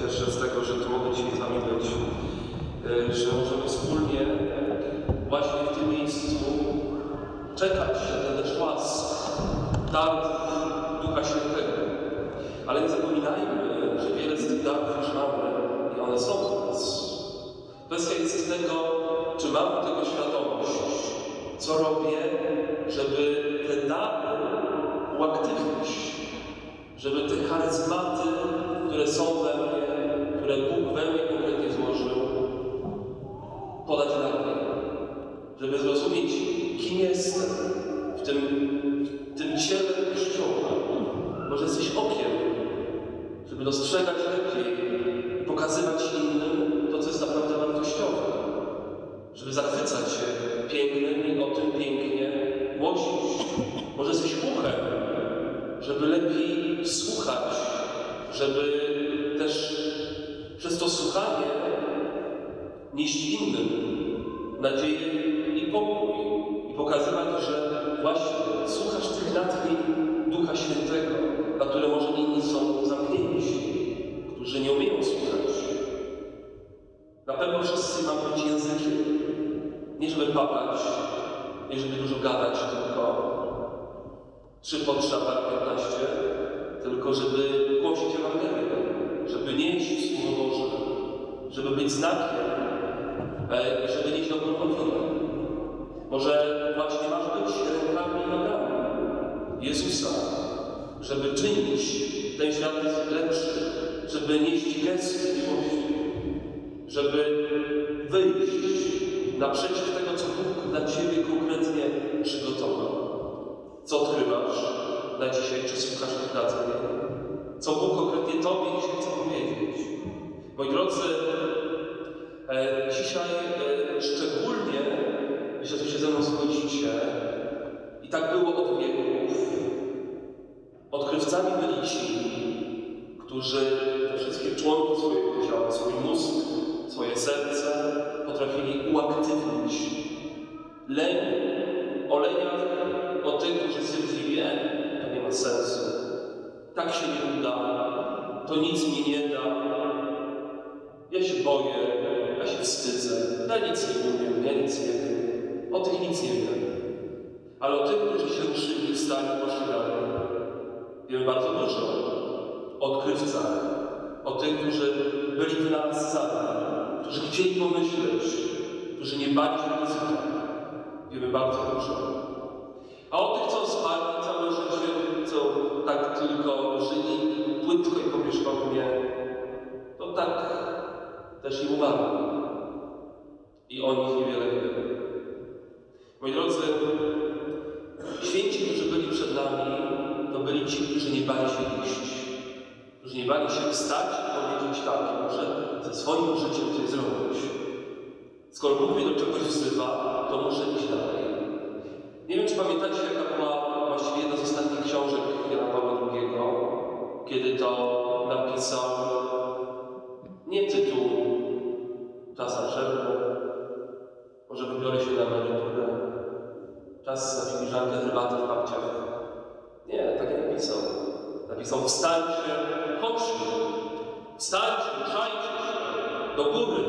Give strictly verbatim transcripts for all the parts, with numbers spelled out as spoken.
cieszę z tego, że tu mogę dzisiaj z Wami być, że możemy wspólnie właśnie w tym miejscu czekać na ten deszcz łask, dar Ducha Świętego. Ale nie zapominajmy, że wiele z tych darów już mamy i one są w nas. Kwestia jest tego, czy mam tego świadomość, co robię, żeby te dary uaktywnić, żeby te charyzmaty, które są we mnie, które Bóg we mnie konkretnie złożył, podać dalej. Żeby zrozumieć, kim jestem w tym, w tym ciele Kościoła. Może jesteś okiem, żeby dostrzegać lepiej i pokazywać innym to, co jest naprawdę wartościowe. Żeby zachwycać się pięknem i o tym pięknie głosić. Może jesteś uchem, żeby lepiej słuchać, żeby też przez to słuchanie nieść innym nadzieję i pokój i pokazywać, że właśnie słuchasz tych natchnień Ducha Świętego, na które może inni są zamknięci, którzy nie umieją słuchać. Na pewno wszyscy mamy być językiem, nie żeby papać, nie żeby dużo gadać tylko, trzy po trzy, a piętnaście, tylko żeby głosić Ewangelię, żeby nieść Słowo Boże, żeby być znakiem i żeby nieść dobrą nowinę. Może właśnie masz być rękami i nogami Jezusa, żeby czynić ten świat lepszy, żeby nieść gesty miłości, żeby wyjść naprzeciw tego, co Bóg dla Ciebie konkretnie przygotował. Co odkrywasz na dzisiaj, czy słuchasz tych natchnień? Co Bóg konkretnie Tobie dzisiaj chce powiedzieć? Moi drodzy, e, dzisiaj e, szczególnie, myślę, że się ze mną zgodzicie, i tak było od wieków, odkrywcami byli ci, którzy te wszystkie członki swojego ciała, swój mózg, swoje serce potrafili uaktywnić. Leń, o leniach, o tych, którzy stwierdzili, nie, to nie ma sensu, tak się nie uda, to nic mi nie da, ja się boję, ja się wstydzę, ja nic nie umiem, ja nic nie wiem, o tych nic nie wiem. Ale o tych, którzy się ruszyli, wstali, poszli dalej, wiemy bardzo dużo. O odkrywcach, o tych, którzy byli wynalazcami, którzy chcieli pomyśleć, którzy nie bali się ryzyka. Wiemy bardzo dużo. A o tych, co spali całe życie, co tak tylko żyli płytko i powierzchownie, to tak też i umarli. I o nich niewiele wiemy. Moi drodzy, święci, którzy byli przed nami, to byli ci, którzy nie bali się iść. Którzy nie bali się wstać i powiedzieć tak, muszę ze swoim życiem coś zrobić. Skoro Bóg mnie do czegoś wzywa, to muszę iść dalej. Nie wiem, czy pamiętacie, jaka była właściwie jedna z ostatnich książek Jana Pawła drugiego, kiedy to napisał nie tytuł Czas na przerwę, może wybiorę się na emeryturę, czas na filiżankę herbaty w babciach. Nie, tak nie napisał. Napisał: wstańcie, chodźmy, wstańcie, ruszajcie się do góry.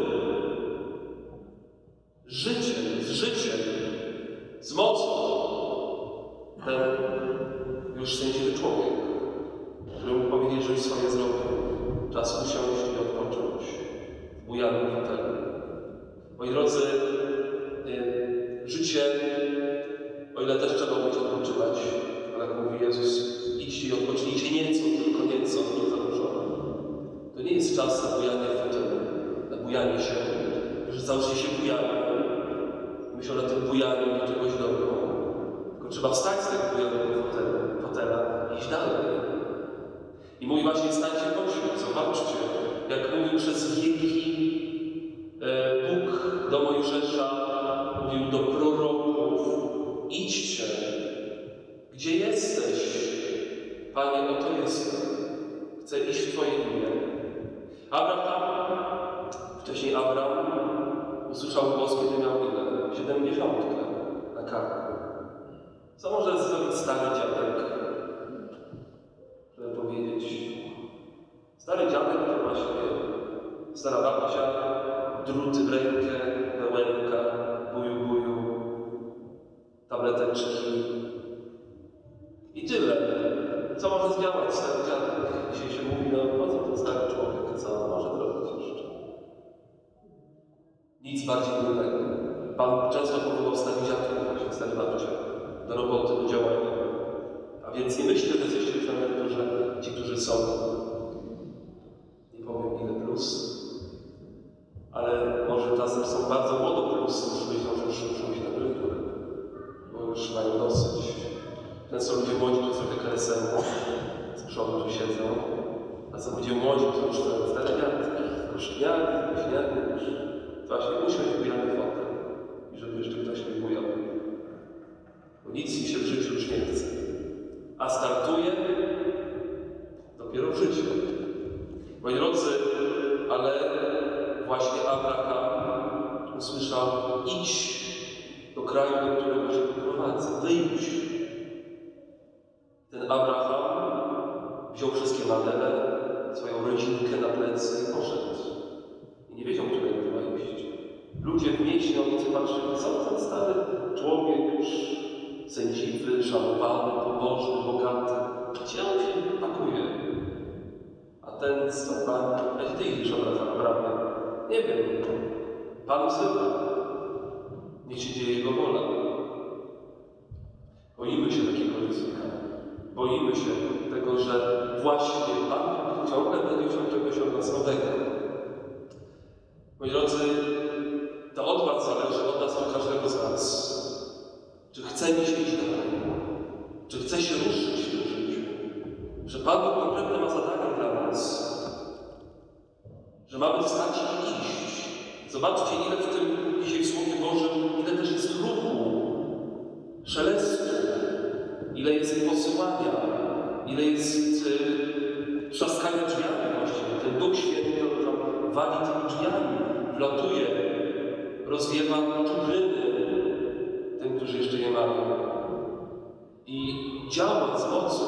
Życie, z życiem, z mocą. Ten już szczęśliwy człowiek, który mógł powiedzieć, że już swoje zrobił. Czas usiąść i odpocząć w bujanym fotelu. Moi drodzy, życie, o ile też trzeba umieć odpoczywać, ale jak mówi Jezus, idźcie i odpocznijcie nieco, tylko nieco, nie za dużo. To nie jest czas na bujanie w fotelu, na bujanie się, że cały czas się bujają. Myślą, że tym bujaniu do czegoś dobrą. Tylko trzeba wstać z tego bujanego fotela, fotela i iść dalej. I mówi właśnie: stańcie, chodźmy, zobaczcie, jak mówił przez wieki e, Bóg do Mojżesza, mówił do proroków: idźcie, gdzie jesteś? Panie, oto jestem, chcę iść w Twoje imię. Abraham, wcześniej Abram, usłyszał głos, kiedy miał ile? Siedemdziesiątkę na karku. Co może zrobić stary dziadek, żeby powiedzieć? Stary dziadek to właśnie stara babcia, druty w rękę, wełenka, buju, buju, tableteczki i tyle. Co może zdziałać stary dziadek? Dzisiaj się mówi, no po co ten stary człowiek, co może zrobić jeszcze? Nic bardziej trudnego. Pan często powołał starych dziadków, właśnie stare babcie, do roboty, do działania. A więc nie myślę, że jesteście już na emeryturze ci, którzy są, nie powiem ile plus, ale może czasem są bardzo młodo plus, już myślą, że już muszą iść na emeryturę, bo już mają dosyć. Często ludzie młodzi to trochę karesem z przodu tu siedzą, a co ludzie młodzi to już te stare dziadki, kosztniany, kośniany, już właśnie usiąść bujany fotel i żeby jeszcze ktoś mi bujał. Bo nic mi się w życiu już nie chce. A startuje dopiero w życiu. Moi drodzy, ale właśnie Abraham usłyszał: idź do kraju, do którego się poprowadzę, wyjdź. Ten Abraham wziął wszystkie manele, swoją rodzinkę na plecy i poszedł. I nie wiedział, którego ma iść. Ludzie w mieście na ulicy patrzyli, co ten stary człowiek już sędziwy, szanowany, pobożny, bogaty. Gdzie on się pakuje? A ten stąpany, a gdzie ty idziesz od razu na bramę? Nie wiem. Pan wzywa. Niech się dzieje Jego wola. Boimy się takiego ryzyka. Boimy się tego, że właśnie Pan ciągle będzie chciał czegoś od nas nowego. Moi drodzy, to od Was zależy, od nas, od każdego z nas. Czy chcemy się iść dalej? Czy chce się ruszyć w tym życiu? Że Pan Bóg konkretne ma zadanie dla nas. Że mamy wstać i iść. Zobaczcie, ile w tym dzisiaj w Słowie Bożym, ile też jest ruchu, szelestu, ile jest posyłania, ile jest y, trzaskania drzwiami właściwie. Ten Duch Święty tam wali tymi drzwiami, wlatuje, rozwiewa czupryny tym, którzy jeszcze nie mają. I działa z mocą.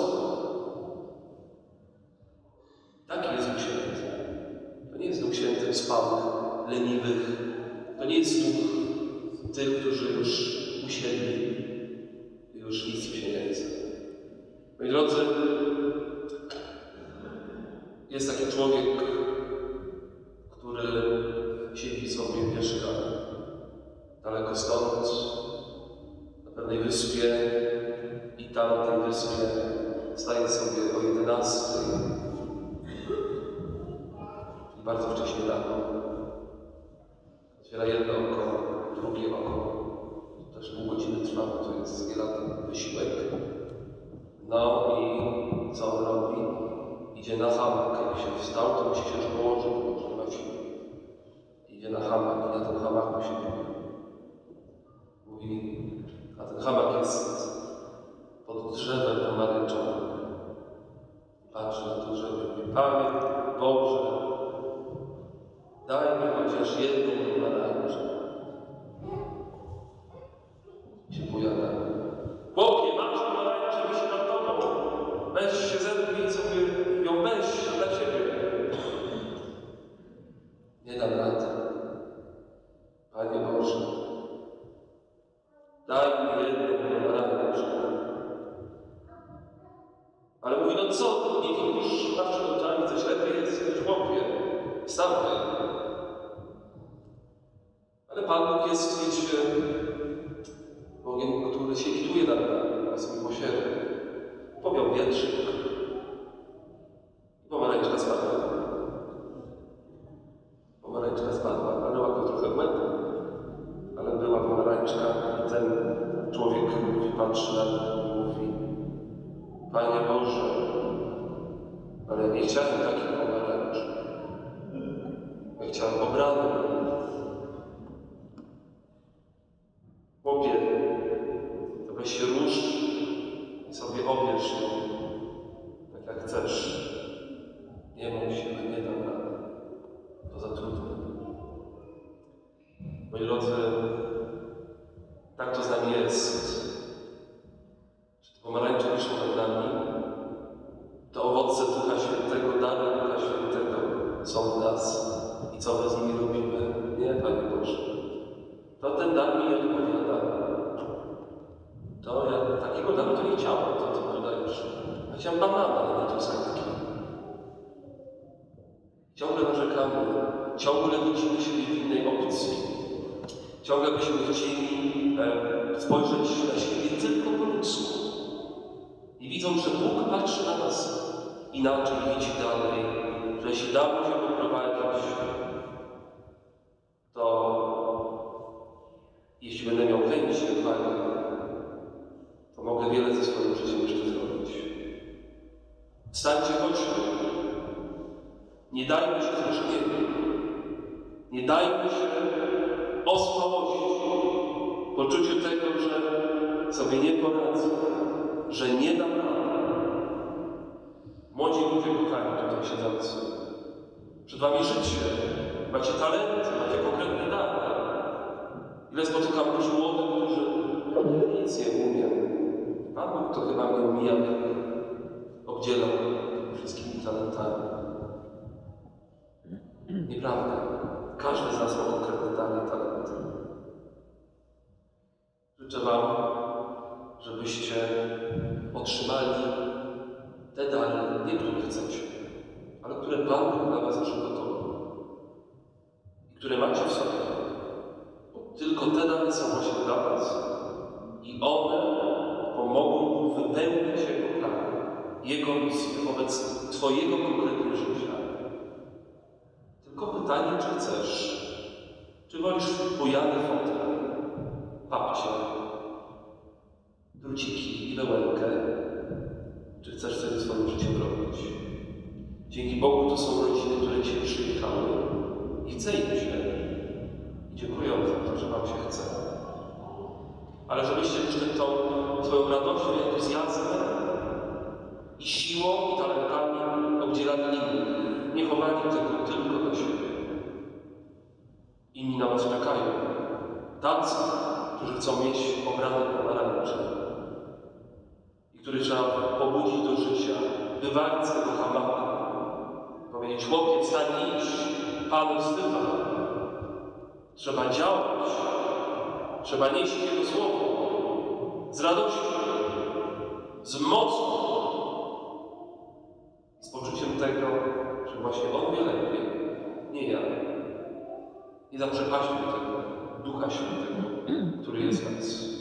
Taki jest Duch Święty. To nie jest Duch Święty spałych, leniwych. To nie jest Duch tych, którzy już usiedli i już nic im się nie chce. Moi drodzy, jest taki człowiek, który siedzi sobie w mieszkaniu daleko stąd, na pewnej wyspie, i tam na tej wyspie wstaje sobie o jedenastej i bardzo wcześnie rano. Otwiera jedno oko, drugie oko. To też pół godziny trwa, bo to jest wiele wysiłek. No i co on robi? Idzie na hamak. Jak się wstał, to musi się już położyć, bo nie ma siły. Idzie na hamak i na tym hamaku się mówi. Mówi, a ten hamak jest pod drzewem pomarańczowym. Patrzy na to drzewo i mówi: Panie Boże, daj mi chociaż jedną pomarańczę. Się pojawia. Chłopie, masz pomarańczę, mi się nad tobą. Weź się zerwij sobie ją, weź dla ciebie. Nie dam rady. Panie Boże, daj mi jedną pomarańczę. Ale mówi: no co, nie widzisz, masz przed oczami, coś lepiej jest, niż chłopie. Wstawaj. Ale Pan Bóg jest, wiecie, Bogiem, który się lituje nad nami, nas miłosierny. Powiał wietrzyk i pomarańczka spadła. Pomarańczka spadła, walnęła go trochę w łeb, ale była pomarańczka i ten człowiek mówi, patrzy na nią i mówi: Panie Boże, ale nie chciałem takiej pomarańczy. Ja chciałem obraną. Chłopie, to weź się rusz i sobie obierz ją, tak jak chcesz. Nie mam siły, nie dam rady. To za trudne. Moi drodzy, tak to z nami jest. Czy te pomarańcze wiszą nad nami, to owoce Ducha Świętego, dary Ducha Świętego są w nas. i co my z nimi robimy? Nie, Panie Boże. To ten dar mi nie odpowiada. To ja takiego daru to nie chciałem, to Ty podajesz. Ja chciałem banana, a nie truskawki. Ciągle narzekamy, ciągle widzimy siebie w innej opcji. Ciągle byśmy chcieli e, spojrzeć na siebie tylko po ludzku. I widzą, że Bóg patrzy na nas inaczej, widzi dalej, że jeśli dało się poprowadzić, to jeśli będę miał chęć i odwagę, to mogę wiele ze swoim życiem jeszcze zrobić. Wstańcie, chodźmy. Nie dajmy się zresztwiemy. Nie dajmy się osłabość w poczuciu tego, że sobie nie poradzę, że nie dam rady. Młodzi ludzie, kochani, tutaj siedzący. Przed Wami życie, macie talenty, macie konkretne dane. Ile spotykam ludzi młodych, którzy ja nic nie umiem. Pan Bóg to chyba mnie omijał, obdzielał wszystkimi talentami. Nieprawda. Każdy z nas ma konkretne dane, talenty. Życzę Wam, żebyście otrzymali te dary, nie które chcecie, ale które Pan Bóg dla Was przygotował i które macie w sobie. Bo tylko te dary są właśnie dla Was i one pomogą Mu wypełnić Jego plan, Jego misję wobec Twojego konkretnego życia. Tylko pytanie, czy chcesz? Czy wolisz bujany fotel, babcie, druciki i wełenkę? Czy chcesz coś ze swoim życiem robić? Dzięki Bogu to są rodziny, które Cię przyjechały i chce im się. I dziękuję za to, że Wam się chce. Ale żebyście jeszcze tą swoją radością i entuzjazmem i siłą i talentami obdzielali innych. Nie chowali tego tylko dla siebie. Inni na Was czekają. Tacy, którzy chcą mieć obrane pomarańcze i których trzeba pobudzić do życia, wywalić z tego hamaku, powiedzieć: chłopie, wstań i idź, Panu wzywa. Trzeba działać, trzeba nieść Jego słowo z radością, z mocą i z poczuciem tego, że właśnie On wie lepiej, nie ja. Nie zaprzepaśćmy tego Ducha Świętego, który jest w nas.